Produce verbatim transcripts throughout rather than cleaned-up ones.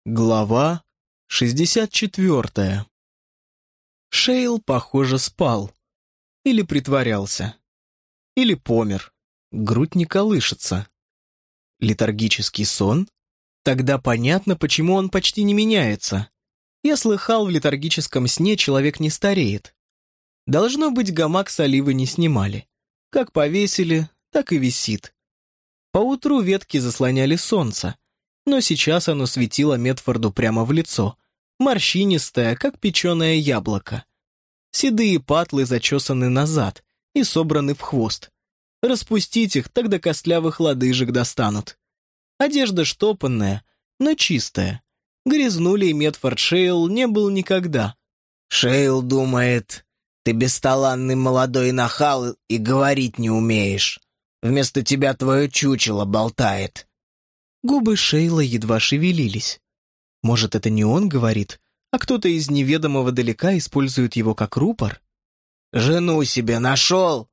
Глава шестьдесят четвертая. Шейл, похоже, спал. Или притворялся. Или помер. Грудь не колышется. Летаргический сон? Тогда понятно, почему он почти не меняется. Я слыхал, в летаргическом сне человек не стареет. Должно быть, гамак с оливы не снимали. Как повесили, так и висит. Поутру ветки заслоняли солнце, но сейчас оно светило Медфорду прямо в лицо, морщинистое, как печеное яблоко. Седые патлы зачесаны назад и собраны в хвост. Распустить их, так до костлявых лодыжек достанут. Одежда штопанная, но чистая. Грязнулей Медфорд Шейл не был никогда. «Шейл думает, ты бесталанный молодой нахал и говорить не умеешь. Вместо тебя твое чучело болтает». Губы Шейла едва шевелились. Может, это не он говорит, а кто-то из неведомого далека использует его как рупор? «Жену себе нашел?»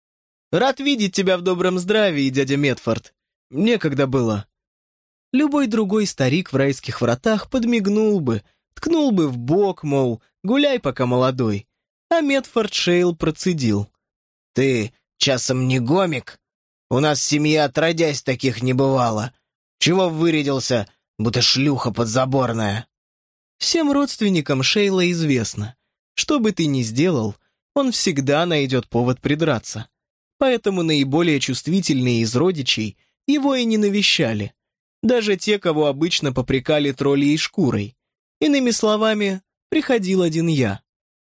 «Рад видеть тебя в добром здравии, дядя Медфорд. Некогда было». Любой другой старик в райских вратах подмигнул бы, ткнул бы в бок, мол, гуляй, пока молодой. А Медфорд Шейл процедил. «Ты часом не гомик? У нас в семье отродясь таких не бывало. Чего вырядился, будто шлюха подзаборная?» Всем родственникам Шейла известно. Что бы ты ни сделал, он всегда найдет повод придраться. Поэтому наиболее чувствительные из родичей его и не навещали. Даже те, кого обычно попрекали троллей шкурой. Иными словами, приходил один я.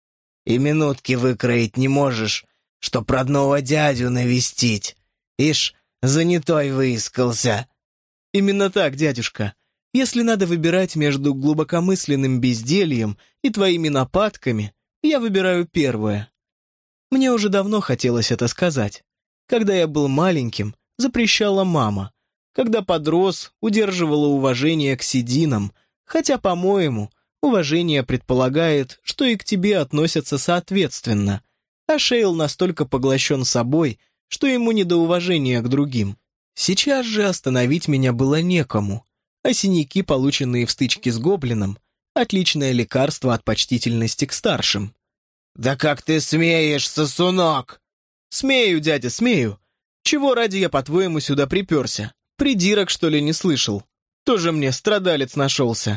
«И минутки выкроить не можешь, чтоб родного дядю навестить. Ишь, занятой выискался». «Именно так, дядюшка. Если надо выбирать между глубокомысленным бездельем и твоими нападками, я выбираю первое. Мне уже давно хотелось это сказать. Когда я был маленьким, запрещала мама. Когда подрос, удерживала уважение к сединам, хотя, по-моему, уважение предполагает, что и к тебе относятся соответственно, а Шейл настолько поглощен собой, что ему не до уважения к другим. Сейчас же остановить меня было некому, а синяки, полученные в стычке с гоблином, отличное лекарство от почтительности к старшим. «Да как ты смеешь, сосунок!» «Смею, дядя, смею. Чего ради я, по-твоему, сюда приперся? Придирок, что ли, не слышал? Тоже мне страдалец нашелся».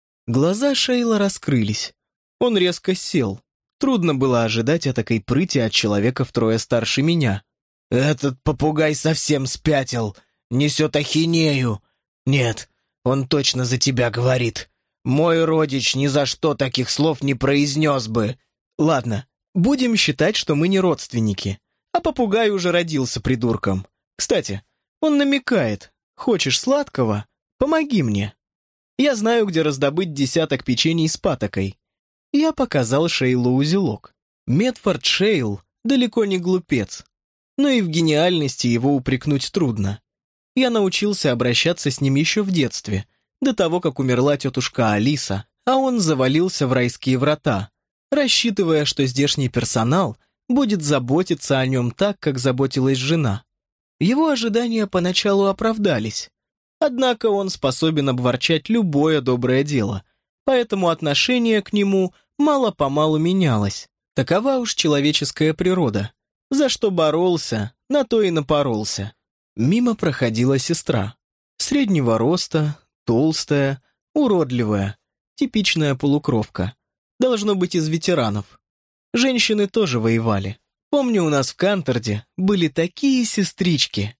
Глаза Шейла раскрылись. Он резко сел. Трудно было ожидать этакой прыти от человека втрое старше меня. «Этот попугай совсем спятил, несет ахинею. Нет, он точно за тебя говорит. Мой родич ни за что таких слов не произнес бы». «Ладно, будем считать, что мы не родственники. А попугай уже родился придурком. Кстати, он намекает. Хочешь сладкого? Помоги мне. Я знаю, где раздобыть десяток печений с патокой». Я показал Шейлу узелок. Медфорд Шейл далеко не глупец. Но и в гениальности его упрекнуть трудно. Я научился обращаться с ним еще в детстве, до того, как умерла тетушка Алиса, а он завалился в райские врата, рассчитывая, что здешний персонал будет заботиться о нем так, как заботилась жена. Его ожидания поначалу оправдались. Однако он способен обворчать любое доброе дело, поэтому отношение к нему мало-помалу менялось. Такова уж человеческая природа. За что боролся, на то и напоролся. Мимо проходила сестра. Среднего роста, толстая, уродливая, типичная полукровка. Должно быть из ветеранов. Женщины тоже воевали. Помню, у нас в Канторде были такие сестрички.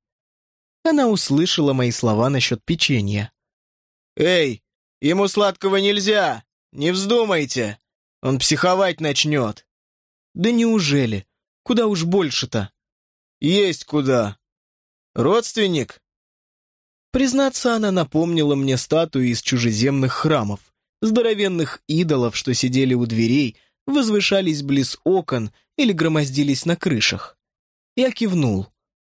Она услышала мои слова насчет печенья. «Эй, ему сладкого нельзя! Не вздумайте! Он психовать начнет!» «Да неужели? Куда уж больше-то?» «Есть куда! Родственник?» Признаться, она напомнила мне статуи из чужеземных храмов, здоровенных идолов, что сидели у дверей, возвышались близ окон или громоздились на крышах. Я кивнул.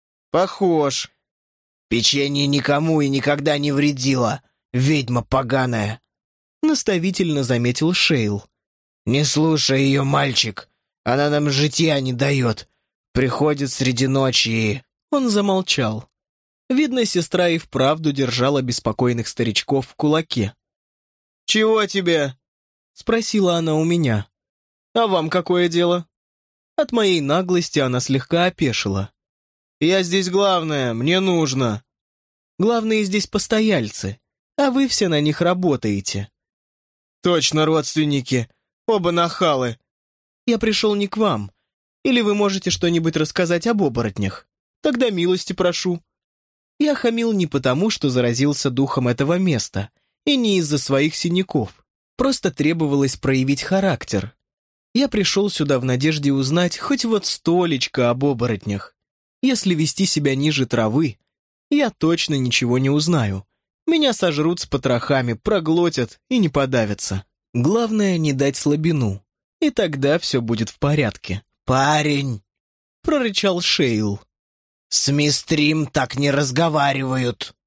«Похож. Печенье никому и никогда не вредило, ведьма поганая», наставительно заметил Шейл. «Не слушай ее, мальчик, она нам житья не дает. Приходит среди ночи и...» Он замолчал. Видно, сестра и вправду держала беспокойных старичков в кулаке. «Чего тебе?» — спросила она у меня. «А вам какое дело?» От моей наглости она слегка опешила. «Я здесь главная, мне нужно». «Главные здесь постояльцы, а вы все на них работаете». «Точно родственники, оба нахалы». «Я пришел не к вам. Или вы можете что-нибудь рассказать об оборотнях? Тогда милости прошу». Я хамил не потому, что заразился духом этого места, и не из-за своих синяков. Просто требовалось проявить характер. Я пришел сюда в надежде узнать хоть вот столечко об оборотнях. Если вести себя ниже травы, я точно ничего не узнаю. Меня сожрут с потрохами, проглотят и не подавятся. Главное, не дать слабину, и тогда все будет в порядке. «Парень!» — прорычал Шейл. «С мистрим так не разговаривают!»